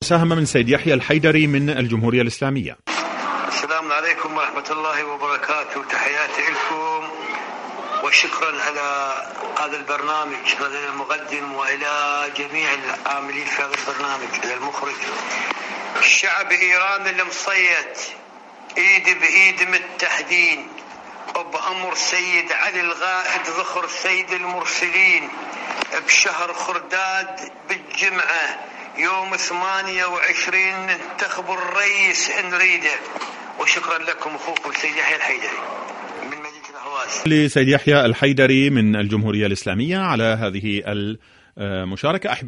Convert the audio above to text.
المساهمة من سيد يحيى الحيدري من الجمهورية الإسلامية. السلام عليكم ورحمة الله وبركاته، تحياتي لكم وشكرا على هذا البرنامج، هذا المقدم، وإلى جميع العاملين في هذا البرنامج، إلى المخرج. الشعب إيران اللي مصيت إيد بإيد متحدين وبأمر سيد علي الغائد ذخر سيد المرسلين بشهر خرداد بالجمعة يوم 28 ننتخب الرئيس نريده. وشكرا لكم أخوكم سيد يحيى الحيدري من مدينة الأهواز. لسيد يحيى الحيدري من الجمهورية الإسلامية على هذه المشاركة.